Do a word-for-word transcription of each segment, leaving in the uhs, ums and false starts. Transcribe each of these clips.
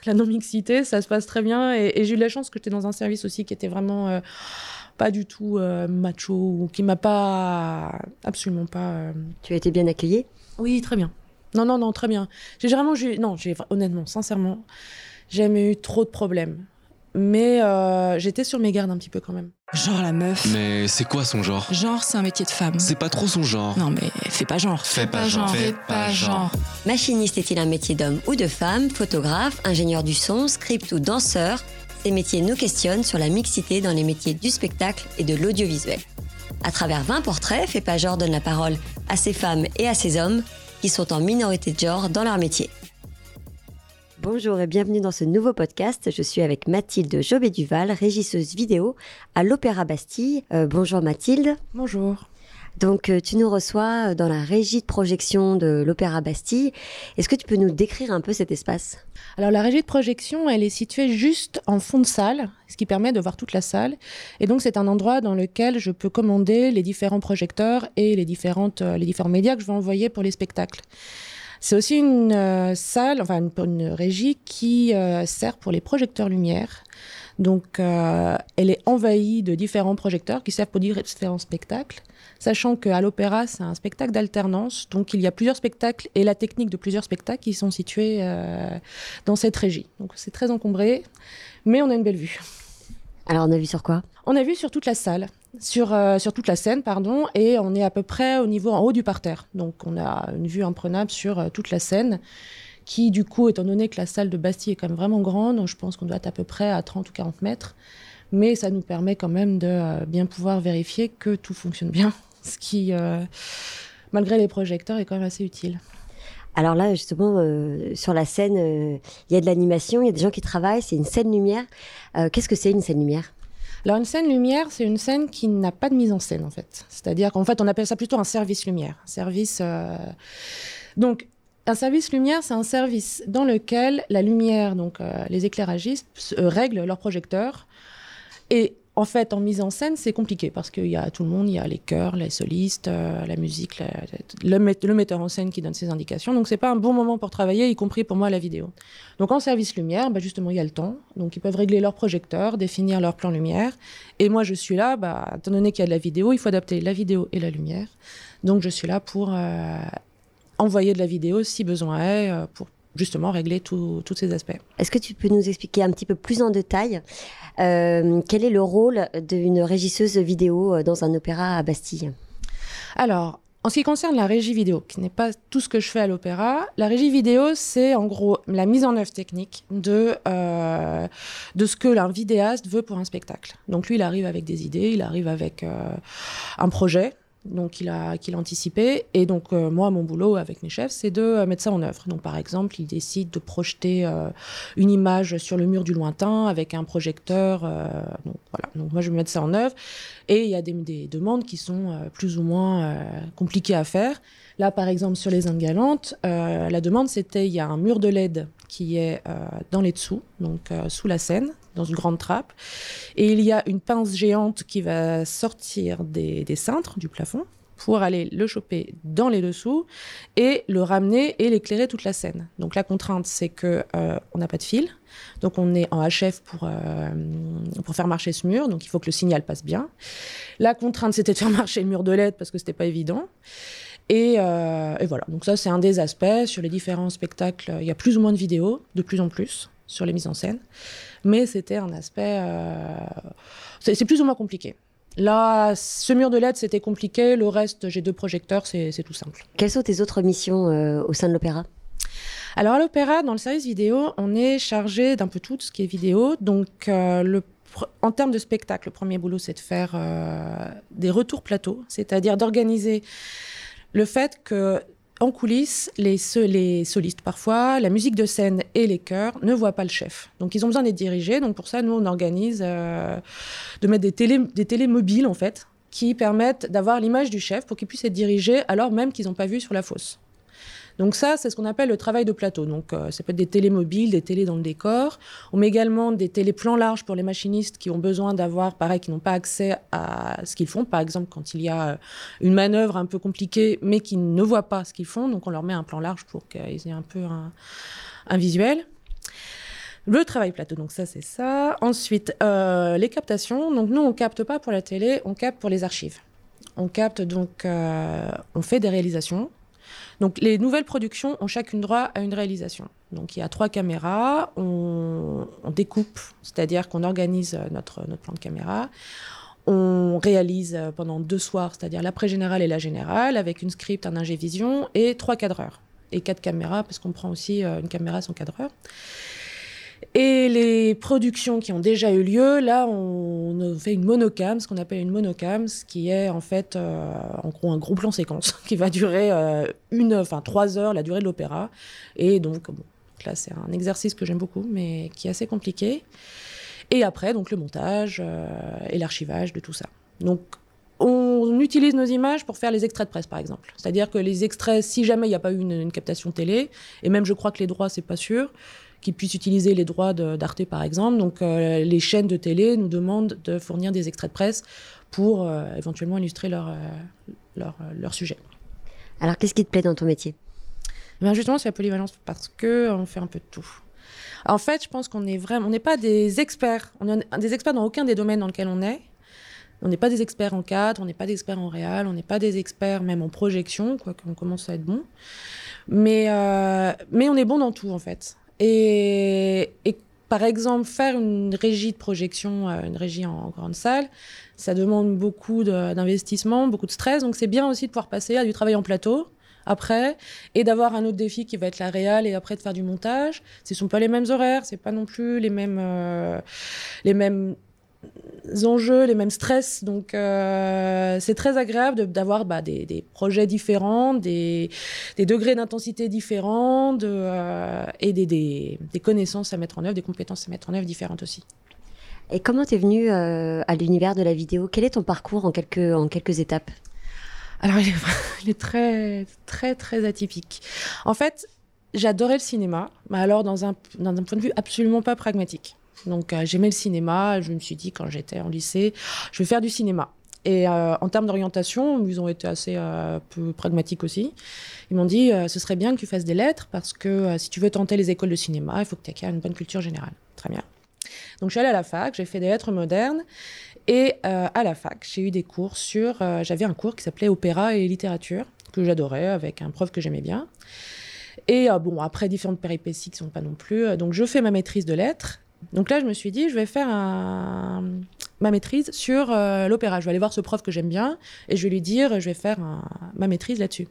la non-mixité, ça se passe très bien. Et, et j'ai eu la chance que j'étais dans un service aussi qui était vraiment euh, pas du tout euh, macho, ou qui m'a pas... Absolument pas... Euh... Tu as été bien accueillie ? Oui, très bien. Non, non, non, très bien. J'ai vraiment... J'ai, non, j'ai, honnêtement, sincèrement, j'ai jamais eu trop de problèmes. Mais euh, j'étais sur mes gardes un petit peu quand même. Genre la meuf. Mais c'est quoi son genre ? Genre, c'est un métier de femme. C'est pas trop son genre. Non mais fais pas genre. Fais pas genre. Fais pas genre. Machiniste est-il un métier d'homme ou de femme ? Photographe, ingénieur du son, script ou danseur ? Ces métiers nous questionnent sur la mixité dans les métiers du spectacle et de l'audiovisuel. À travers vingt portraits, Fais pas genre donne la parole à ces femmes et à ces hommes qui sont en minorité de genre dans leur métier. Bonjour et bienvenue dans ce nouveau podcast. Je suis avec Mathilde Jobé-Duval, régisseuse vidéo à l'Opéra Bastille. Euh, bonjour Mathilde. Bonjour. Donc euh, tu nous reçois dans la régie de projection de l'Opéra Bastille. Est-ce que tu peux nous décrire un peu cet espace ? Alors la régie de projection, elle est située juste en fond de salle, ce qui permet de voir toute la salle. Et donc c'est un endroit dans lequel je peux commander les différents projecteurs et les, différentes, euh, les différents médias que je vais envoyer pour les spectacles. C'est aussi une euh, salle, enfin une, une régie qui euh, sert pour les projecteurs lumière. Donc, euh, elle est envahie de différents projecteurs qui servent pour différents spectacles, sachant qu'à l'opéra, c'est un spectacle d'alternance. Donc, il y a plusieurs spectacles et la technique de plusieurs spectacles qui sont situés euh, dans cette régie. Donc, c'est très encombré, mais on a une belle vue. Alors, on a vu sur quoi ? On a vu sur toute la salle, sur, euh, sur toute la scène, pardon, et on est à peu près au niveau en haut du parterre. Donc, on a une vue imprenable sur euh, toute la scène, qui, du coup, étant donné que la salle de Bastille est quand même vraiment grande, je pense qu'on doit être à peu près à trente ou quarante mètres, mais ça nous permet quand même de euh, bien pouvoir vérifier que tout fonctionne bien, ce qui, euh, malgré les projecteurs, est quand même assez utile. Alors là, justement, euh, sur la scène, il euh, y a de l'animation, il y a des gens qui travaillent, c'est une scène lumière. Euh, qu'est-ce que c'est une scène lumière ? Alors, une scène lumière, c'est une scène qui n'a pas de mise en scène, en fait. C'est-à-dire qu'en fait, on appelle ça plutôt un service lumière. Service... Euh... Donc, un service lumière, c'est un service dans lequel la lumière, donc euh, les éclairagistes, euh, règlent leurs projecteurs. Et en fait, en mise en scène, c'est compliqué parce qu'il y a tout le monde, il y a les chœurs, les solistes, euh, la musique, la, le, met, le metteur en scène qui donne ses indications. Donc, c'est pas un bon moment pour travailler, y compris pour moi la vidéo. Donc, en service lumière, bah, justement, il y a le temps. Donc, ils peuvent régler leurs projecteurs, définir leur plan lumière. Et moi, je suis là, bah, étant donné qu'il y a de la vidéo, il faut adapter la vidéo et la lumière. Donc, je suis là pour euh, envoyer de la vidéo si besoin est, euh, pour justement régler tous ces aspects. Est-ce que tu peux nous expliquer un petit peu plus en détail euh, quel est le rôle d'une régisseuse vidéo dans un opéra à Bastille ? Alors, en ce qui concerne la régie vidéo, qui n'est pas tout ce que je fais à l'opéra, la régie vidéo, c'est en gros la mise en œuvre technique de, euh, de ce que un vidéaste veut pour un spectacle. Donc lui, il arrive avec des idées, il arrive avec euh, un projet, donc il a, qu'il a anticipé. Et donc euh, moi, mon boulot avec mes chefs, c'est de euh, mettre ça en œuvre. Donc par exemple, il décide de projeter euh, une image sur le mur du lointain avec un projecteur. Euh, donc voilà, donc moi je vais mettre ça en œuvre. Et il y a des, des demandes qui sont euh, plus ou moins euh, compliquées à faire. Là, par exemple, sur les Indes galantes, euh, la demande, c'était, il y a un mur de L E D qui est euh, dans les dessous, donc euh, sous la scène, dans une grande trappe. Et il y a une pince géante qui va sortir des, des cintres du plafond pour aller le choper dans les dessous et le ramener et l'éclairer toute la scène. Donc la contrainte, c'est qu'on euh, n'a pas de fil. Donc on est en H F pour, euh, pour faire marcher ce mur. Donc il faut que le signal passe bien. La contrainte, c'était de faire marcher le mur de L E D parce que c'était pas évident. Et, euh, et voilà, donc ça c'est un des aspects. Sur les différents spectacles, il y a plus ou moins de vidéos, de plus en plus, sur les mises en scène. Mais c'était un aspect... Euh... C'est, c'est plus ou moins compliqué. Là, ce mur de L E D, c'était compliqué. Le reste, j'ai deux projecteurs, c'est, c'est tout simple. Quelles sont tes autres missions euh, au sein de l'opéra ? Alors à l'opéra, dans le service vidéo, on est chargé d'un peu tout ce qui est vidéo. Donc euh, le En termes de spectacle, le premier boulot, c'est de faire euh, des retours plateaux, c'est-à-dire d'organiser le fait qu'en coulisses, les, les solistes parfois, la musique de scène et les chœurs ne voient pas le chef. Donc ils ont besoin d'être dirigés. Donc pour ça, nous, on organise euh, de mettre des télés, des télés mobiles, en fait, qui permettent d'avoir l'image du chef pour qu'ils puissent être dirigés alors même qu'ils n'ont pas vu sur la fosse. Donc ça, c'est ce qu'on appelle le travail de plateau. Donc euh, ça peut être des télés mobiles, des télés dans le décor. On met également des télés plans larges pour les machinistes qui ont besoin d'avoir, pareil, qui n'ont pas accès à ce qu'ils font. Par exemple, quand il y a une manœuvre un peu compliquée, mais qui ne voient pas ce qu'ils font. Donc on leur met un plan large pour qu'ils aient un peu un, un visuel. Le travail plateau, donc ça, c'est ça. Ensuite, euh, les captations. Donc, nous, on ne capte pas pour la télé, on capte pour les archives. On capte, donc, euh, on fait des réalisations. Donc, les nouvelles productions ont chacune droit à une réalisation. Donc, il y a trois caméras, on, on découpe, c'est-à-dire qu'on organise notre, notre plan de caméra. On réalise pendant deux soirs, c'est-à-dire l'après-générale et la générale, avec une script, un ingé-vision et trois cadreurs. Et quatre caméras, parce qu'on prend aussi une caméra sans cadreur. Et les productions qui ont déjà eu lieu, là, on fait une monocam, ce qu'on appelle une monocam, ce qui est en fait, euh, en gros, un gros plan séquence qui va durer euh, une, enfin trois heures, la durée de l'opéra. Et donc, bon, là, c'est un exercice que j'aime beaucoup, mais qui est assez compliqué. Et après, donc, le montage euh, et l'archivage de tout ça. Donc, on utilise nos images pour faire les extraits de presse, par exemple. C'est-à-dire que les extraits, si jamais il n'y a pas eu une, une captation télé, et même je crois que les droits, c'est pas sûr, qu'ils puissent utiliser les droits de, d'Arte, par exemple. Donc, euh, les chaînes de télé nous demandent de fournir des extraits de presse pour euh, éventuellement illustrer leur, euh, leur, euh, leur sujet. Alors, qu'est-ce qui te plaît dans ton métier ? Ben justement, c'est la polyvalence, parce qu'on fait un peu de tout. En fait, je pense qu'on est vraiment... On n'est pas des experts. On est des experts dans aucun des domaines dans lesquels on est. On n'est pas des experts en cadre, on n'est pas des experts en réal, on n'est pas des experts même en projection, quoique on commence à être bon. Mais, euh, mais on est bon dans tout, en fait. Et, et par exemple, faire une régie de projection, une régie en grande salle, ça demande beaucoup de, d'investissement, beaucoup de stress. Donc c'est bien aussi de pouvoir passer à du travail en plateau après, et d'avoir un autre défi qui va être la réal, et après de faire du montage. Ce ne sont pas les mêmes horaires, ce n'est pas non plus les mêmes, euh, les mêmes enjeux, les mêmes stress. Donc euh, c'est très agréable de, d'avoir bah, des, des projets différents, des, des degrés d'intensité différents, de, euh, et des, des, des connaissances à mettre en œuvre, des compétences à mettre en œuvre différentes aussi. Et comment t'es venue euh, à l'univers de la vidéo ? Quel est ton parcours en quelques, en quelques étapes ? Alors il est, il est très, très, très atypique. En fait, j'adorais le cinéma, mais alors dans un, dans un point de vue absolument pas pragmatique. Donc euh, j'aimais le cinéma, je me suis dit quand j'étais en lycée, je vais faire du cinéma. Et euh, en termes d'orientation, ils ont été assez euh, peu pragmatiques aussi. Ils m'ont dit euh, ce serait bien que tu fasses des lettres parce que euh, si tu veux tenter les écoles de cinéma, il faut que tu aies une bonne culture générale. Très bien. Donc je suis allée à la fac, j'ai fait des lettres modernes. Et euh, à la fac, j'ai eu des cours sur... Euh, j'avais un cours qui s'appelait Opéra et littérature, que j'adorais, avec un prof que j'aimais bien. Et euh, bon, après, différentes péripéties qui ne sont pas non plus... Euh, donc, je fais ma maîtrise de lettres. Donc là, je me suis dit, je vais faire un... ma maîtrise sur euh, l'opéra. Je vais aller voir ce prof que j'aime bien et je vais lui dire, je vais faire un... ma maîtrise là-dessus.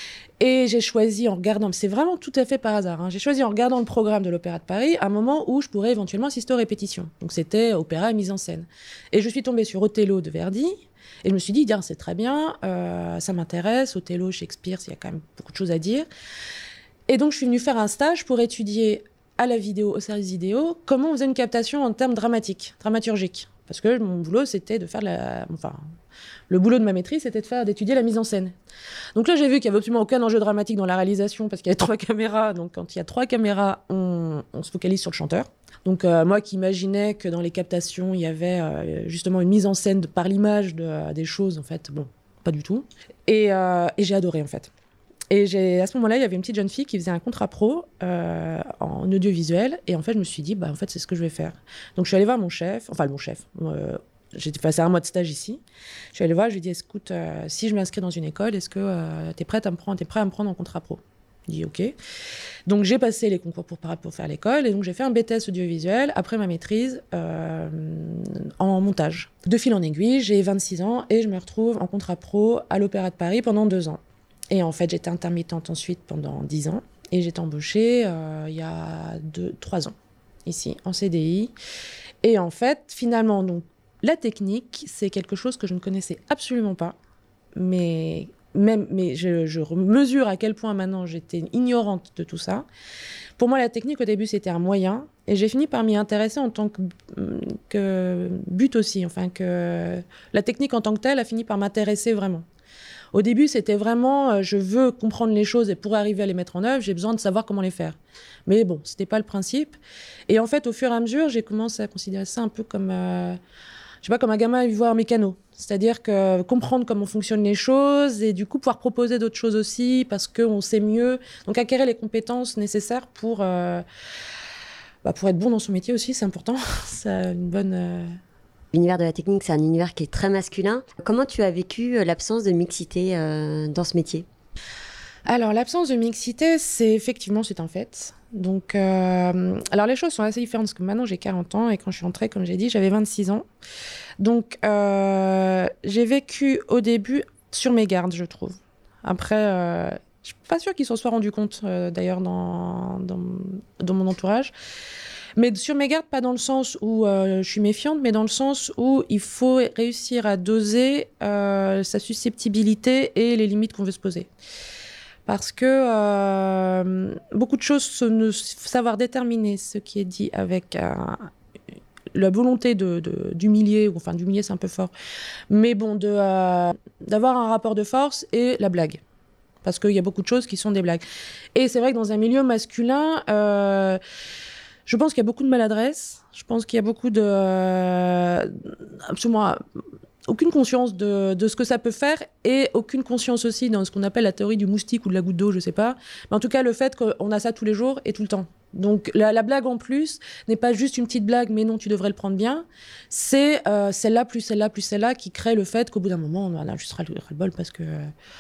Et j'ai choisi en regardant, c'est vraiment tout à fait par hasard, hein, j'ai choisi en regardant le programme de l'Opéra de Paris un moment où je pourrais éventuellement assister aux répétitions. Donc c'était opéra et mise en scène. Et je suis tombée sur Othello de Verdi et je me suis dit, c'est très bien, euh, ça m'intéresse, Othello, Shakespeare, il y a quand même beaucoup de choses à dire. Et donc je suis venue faire un stage pour étudier à la vidéo, au service vidéo, comment on faisait une captation en termes dramatiques, dramaturgiques. Parce que mon boulot, c'était de faire la... Enfin, le boulot de ma maîtrise, c'était de faire, d'étudier la mise en scène. Donc là, j'ai vu qu'il n'y avait absolument aucun enjeu dramatique dans la réalisation parce qu'il y avait trois caméras. Donc quand il y a trois caméras, on, on se focalise sur le chanteur. Donc euh, moi qui imaginais que dans les captations, il y avait euh, justement une mise en scène de, par l'image de, euh, des choses, en fait, bon, pas du tout. Et, euh, et j'ai adoré, en fait. Et j'ai, à ce moment-là, il y avait une petite jeune fille qui faisait un contrat pro euh, en audiovisuel. Et en fait, je me suis dit, bah, en fait, c'est ce que je vais faire. Donc, je suis allée voir mon chef, enfin, mon chef. Euh, j'étais passée un mois de stage ici. Je suis allée voir, je lui ai dit, écoute, euh, si je m'inscris dans une école, est-ce que euh, tu es prête à me prendre, t'es prêt à me prendre en contrat pro ? Il dit, OK. Donc, j'ai passé les concours pour, pour faire l'école. Et donc, j'ai fait un B T S audiovisuel après ma maîtrise euh, en montage. De fil en aiguille, j'ai vingt-six ans et je me retrouve en contrat pro à l'Opéra de Paris pendant deux ans. Et en fait, j'étais intermittente ensuite pendant dix ans. Et j'ai été embauchée euh, il y a deux, trois ans, ici, en C D I. Et en fait, finalement, donc, la technique, c'est quelque chose que je ne connaissais absolument pas. Mais, même, mais je, je mesure à quel point maintenant j'étais ignorante de tout ça. Pour moi, la technique, au début, c'était un moyen. Et j'ai fini par m'y intéresser en tant que, que but aussi. Enfin, que la technique en tant que telle a fini par m'intéresser vraiment. Au début, c'était vraiment, euh, je veux comprendre les choses et pour arriver à les mettre en œuvre, j'ai besoin de savoir comment les faire. Mais bon, c'était pas le principe. Et en fait, au fur et à mesure, j'ai commencé à considérer ça un peu comme, euh, je sais pas, comme un gamin à voir un mécano. C'est-à-dire que comprendre comment fonctionnent les choses et du coup pouvoir proposer d'autres choses aussi parce qu'on sait mieux. Donc acquérir les compétences nécessaires pour, euh, bah, pour être bon dans son métier aussi, c'est important. C'est une bonne... Euh... L'univers de la technique, c'est un univers qui est très masculin. Comment tu as vécu l'absence de mixité euh, dans ce métier ? Alors, l'absence de mixité, c'est effectivement, c'est un fait. Donc, euh, alors les choses sont assez différentes parce que maintenant j'ai quarante ans et quand je suis entrée, comme j'ai dit, j'avais vingt-six ans. Donc, euh, j'ai vécu au début sur mes gardes, je trouve. Après, euh, je suis pas sûre qu'ils s'en soient rendus compte, euh, d'ailleurs, dans, dans, dans mon entourage. Mais sur mes gardes, pas dans le sens où euh, je suis méfiante, mais dans le sens où il faut réussir à doser euh, sa susceptibilité et les limites qu'on veut se poser. Parce que euh, beaucoup de choses, ne savoir déterminer ce qui est dit avec euh, la volonté de, de, d'humilier, ou enfin d'humilier c'est un peu fort, mais bon, de, euh, d'avoir un rapport de force et la blague. Parce qu'il y a beaucoup de choses qui sont des blagues. Et c'est vrai que dans un milieu masculin, euh, je pense qu'il y a beaucoup de maladresse, je pense qu'il y a beaucoup de... Euh, absolument... aucune conscience de, de ce que ça peut faire et aucune conscience aussi dans ce qu'on appelle la théorie du moustique ou de la goutte d'eau, je sais pas. Mais en tout cas, le fait qu'on a ça tous les jours et tout le temps. Donc la, la blague en plus n'est pas juste une petite blague, mais non, tu devrais le prendre bien. C'est euh, celle-là plus celle-là plus celle-là qui crée le fait qu'au bout d'un moment, on a juste ras le bol parce que...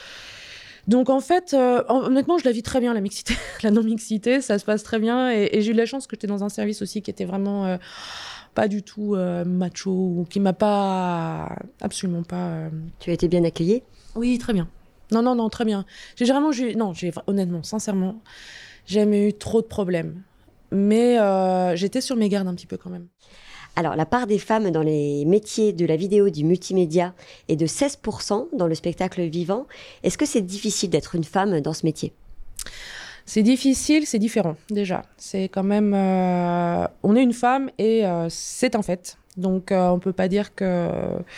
Donc en fait, euh, honnêtement, je la vis très bien, la mixité, la non-mixité, ça se passe très bien. Et, et j'ai eu de la chance que j'étais dans un service aussi qui était vraiment... Euh, pas du tout euh, macho, ou qui m'a pas... Absolument pas... Euh... Tu as été bien accueillie ? Oui, très bien. Non, non, non, très bien. J'ai vraiment... J'ai, non, j'ai, honnêtement, sincèrement, j'ai jamais eu trop de problèmes. Mais euh, j'étais sur mes gardes un petit peu quand même. Alors, la part des femmes dans les métiers de la vidéo, du multimédia est de seize pour cent dans le spectacle vivant. Est-ce que c'est difficile d'être une femme dans ce métier ? C'est difficile, c'est différent, déjà. C'est quand même... Euh, on est une femme et euh, c'est un fait. Donc, euh, on ne peut pas dire que...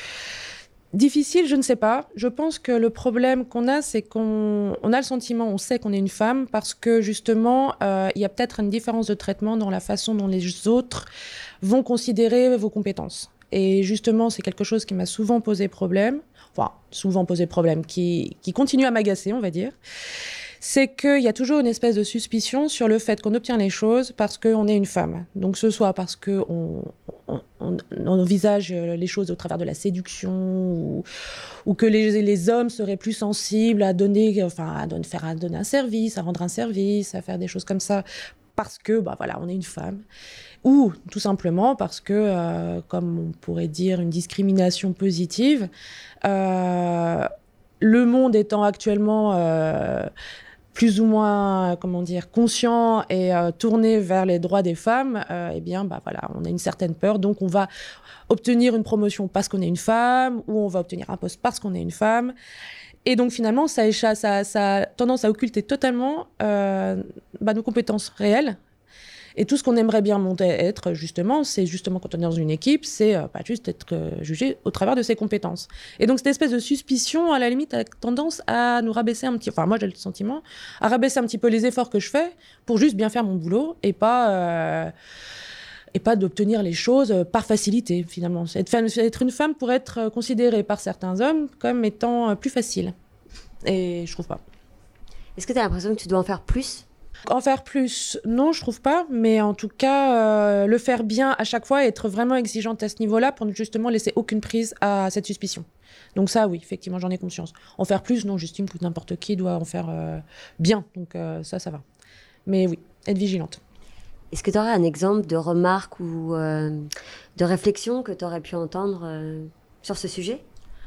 Difficile, je ne sais pas. Je pense que le problème qu'on a, c'est qu'on on a le sentiment, on sait qu'on est une femme parce que, justement, euh, il y a peut-être une différence de traitement dans la façon dont les autres vont considérer vos compétences. Et justement, c'est quelque chose qui m'a souvent posé problème. Enfin, souvent posé problème, qui, qui continue à m'agacer, on va dire. C'est qu'il y a toujours une espèce de suspicion sur le fait qu'on obtient les choses parce qu'on est une femme. Donc, ce soit parce qu'on on, on, on envisage les choses au travers de la séduction ou, ou que les, les hommes seraient plus sensibles à donner, enfin, à donner, faire, à donner un service, à rendre un service, à faire des choses comme ça parce que, bah voilà, on est une femme. Ou tout simplement parce que, euh, comme on pourrait dire, une discrimination positive, euh, le monde étant actuellement... Euh, plus ou moins, comment dire, conscient et euh, tourné vers les droits des femmes, euh, eh bien, bah, voilà, on a une certaine peur. Donc, on va obtenir une promotion parce qu'on est une femme, ou on va obtenir un poste parce qu'on est une femme. Et donc, finalement, ça, ça, ça a tendance à occulter totalement euh, bah, nos compétences réelles. Et tout ce qu'on aimerait bien monter, être, justement, c'est justement quand on est dans une équipe, c'est euh, pas juste être euh, jugé au travers de ses compétences. Et donc, cette espèce de suspicion, à la limite, a tendance à nous rabaisser un petit... Enfin, moi, j'ai le sentiment, à rabaisser un petit peu les efforts que je fais pour juste bien faire mon boulot et pas... Euh, et pas d'obtenir les choses par facilité, finalement. Être, être une femme pour être considérée par certains hommes comme étant plus facile. Et je trouve pas. Est-ce que tu as l'impression que tu dois en faire plus ? En faire plus, non, je trouve pas. Mais en tout cas, euh, le faire bien à chaque fois et être vraiment exigeante à ce niveau-là pour ne justement laisser aucune prise à cette suspicion. Donc ça, oui, effectivement, j'en ai conscience. En faire plus, non, j'estime que n'importe qui doit en faire euh, bien. Donc euh, ça, ça va. Mais oui, être vigilante. Est-ce que tu aurais un exemple de remarque ou euh, de réflexion que tu aurais pu entendre euh, sur ce sujet ?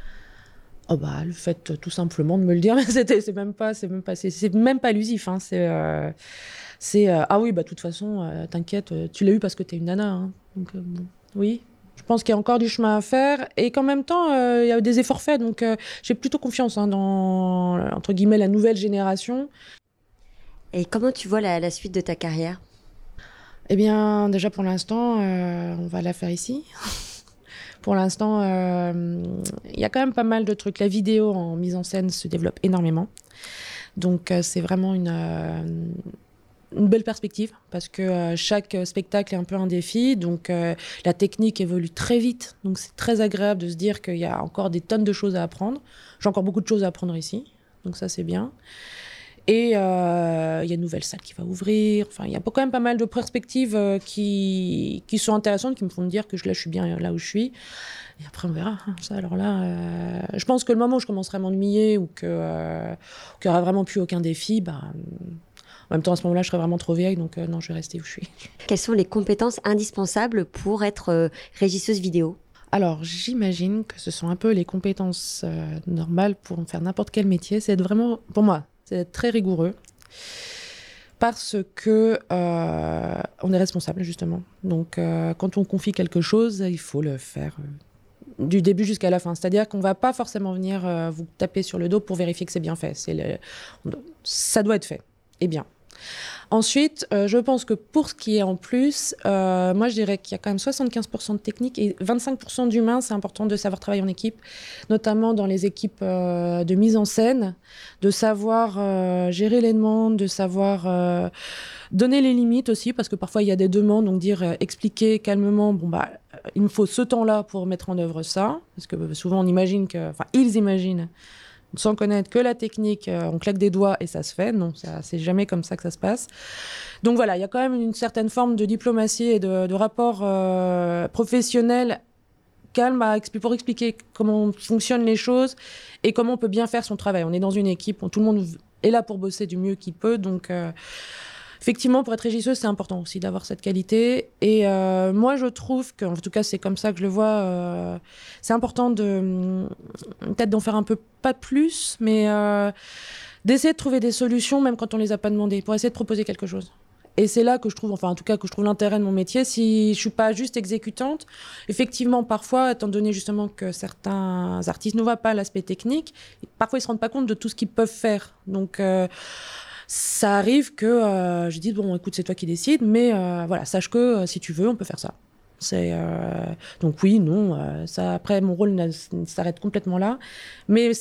Oh bah, le fait tout simplement de me le dire, c'était, c'est même pas, c'est même pas, c'est, c'est même pas allusif. Hein, c'est, euh, c'est euh, ah oui, bah de toute façon, euh, t'inquiète, tu l'as eu parce que t'es une nana. Hein, donc euh, bon, oui. Je pense qu'il y a encore du chemin à faire et qu'en même temps, euh, il y a des efforts faits. Donc euh, j'ai plutôt confiance hein, dans entre guillemets la nouvelle génération. Et comment tu vois la, la suite de ta carrière ? Eh bien, déjà pour l'instant, euh, on va la faire ici. Pour l'instant, il euh, y a quand même pas mal de trucs. La vidéo en mise en scène se développe énormément. Donc, euh, c'est vraiment une, euh, une belle perspective parce que euh, chaque spectacle est un peu un défi. Donc, euh, la technique évolue très vite. Donc, c'est très agréable de se dire qu'il y a encore des tonnes de choses à apprendre. J'ai encore beaucoup de choses à apprendre ici. Donc, ça, c'est bien. Et il euh, y a une nouvelle salle qui va ouvrir. Enfin, il y a quand même pas mal de perspectives euh, qui, qui sont intéressantes, qui me font dire que je, là, je suis bien là où je suis. Et après, on verra. Hein, ça, alors là, euh, je pense que le moment où je commencerai à m'ennuyer ou que, euh, qu'il n'y aura vraiment plus aucun défi, bah, en même temps, à ce moment-là, je serai vraiment trop vieille, donc euh, non, je vais rester où je suis. Quelles sont les compétences indispensables pour être euh, régisseuse vidéo ? Alors, j'imagine que ce sont un peu les compétences euh, normales pour faire n'importe quel métier. C'est être vraiment, pour moi, c'est être très rigoureux. Parce que euh, on est responsable, justement. Donc, euh, quand on confie quelque chose, il faut le faire euh, du début jusqu'à la fin. C'est-à-dire qu'on ne va pas forcément venir euh, vous taper sur le dos pour vérifier que c'est bien fait. C'est le... Ça doit être fait. Et bien. Ensuite, euh, je pense que pour ce qui est en plus, euh, moi je dirais qu'il y a quand même soixante-quinze pour cent de technique et vingt-cinq pour cent d'humain. C'est important de savoir travailler en équipe, notamment dans les équipes euh, de mise en scène, de savoir euh, gérer les demandes, de savoir euh, donner les limites aussi, parce que parfois il y a des demandes, donc dire, euh, expliquer calmement, bon bah, il me faut ce temps-là pour mettre en œuvre ça, parce que souvent on imagine que, enfin ils imaginent, sans connaître que la technique, euh, on claque des doigts et ça se fait. Non, ça, c'est jamais comme ça que ça se passe. Donc voilà, il y a quand même une certaine forme de diplomatie et de, de rapport euh, professionnel calme à, pour expliquer comment fonctionnent les choses et comment on peut bien faire son travail. On est dans une équipe, où tout le monde est là pour bosser du mieux qu'il peut. Donc euh, effectivement, pour être régisseuse, c'est important aussi d'avoir cette qualité. Et euh, moi, je trouve que, en tout cas, c'est comme ça que je le vois, euh, c'est important de peut-être d'en faire un peu, pas plus, mais euh, d'essayer de trouver des solutions, même quand on les a pas demandées, pour essayer de proposer quelque chose. Et c'est là que je trouve, enfin en tout cas que je trouve l'intérêt de mon métier. Si je suis pas juste exécutante, effectivement parfois, étant donné justement que certains artistes ne voient pas l'aspect technique, parfois ils se rendent pas compte de tout ce qu'ils peuvent faire. Donc euh, ça arrive que euh, je dise bon écoute c'est toi qui décides, mais euh, voilà sache que euh, si tu veux on peut faire ça. C'est euh... donc oui non euh, ça après mon rôle ne s'arrête complètement là, mais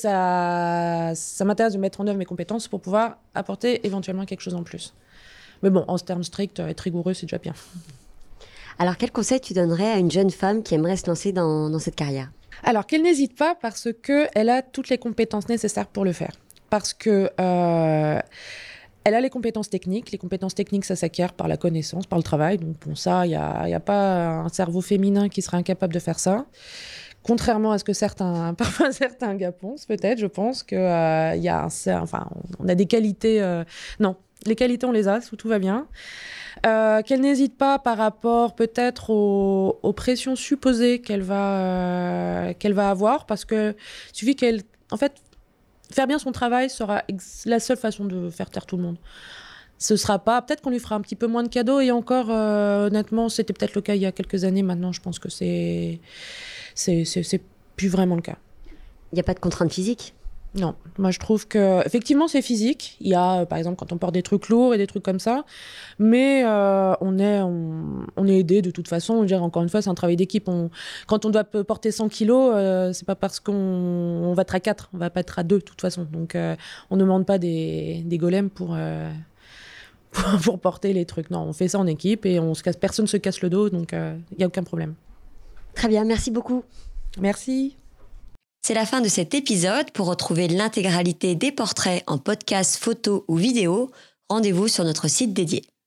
ça ça m'intéresse de mettre en œuvre mes compétences pour pouvoir apporter éventuellement quelque chose en plus. Mais bon, en termes stricts, être rigoureux, c'est déjà bien. Alors, quel conseil tu donnerais à une jeune femme qui aimerait se lancer dans, dans cette carrière ? Alors, qu'elle n'hésite pas parce qu'elle a toutes les compétences nécessaires pour le faire. Parce que euh, elle a les compétences techniques. Les compétences techniques, ça s'acquiert par la connaissance, par le travail. Donc, pour ça, il n'y a, y a pas un cerveau féminin qui serait incapable de faire ça. Contrairement à ce que certains, parfois certains gars pensent, peut-être, je pense qu'il euh, y a un, enfin, on a des qualités... Euh, non. Les qualités, on les a, tout va bien. Euh, qu'elle n'hésite pas par rapport peut-être aux, aux pressions supposées qu'elle va, euh, qu'elle va avoir, parce que suffit qu'elle... En fait, faire bien son travail sera ex- la seule façon de faire taire tout le monde. Ce sera pas... Peut-être qu'on lui fera un petit peu moins de cadeaux, et encore, euh, honnêtement, c'était peut-être le cas il y a quelques années. Maintenant, je pense que c'est... C'est, c'est, c'est plus vraiment le cas. Il n'y a pas de contrainte physique ? Non, moi je trouve que effectivement c'est physique. Il y a euh, par exemple quand on porte des trucs lourds et des trucs comme ça, mais euh, on est on, on est aidé de toute façon. Je veux dire, encore une fois, c'est un travail d'équipe. On, quand on doit porter cent kilos, euh, c'est pas parce qu'on on va être à quatre, on va pas être à deux de toute façon. Donc euh, on ne demande pas des, des golems pour, euh, pour pour porter les trucs. Non, on fait ça en équipe et on se casse, personne se casse le dos, donc il euh, y a aucun problème. Très bien, merci beaucoup. Merci. C'est la fin de cet épisode. Pour retrouver l'intégralité des portraits en podcast, photo ou vidéo, rendez-vous sur notre site dédié.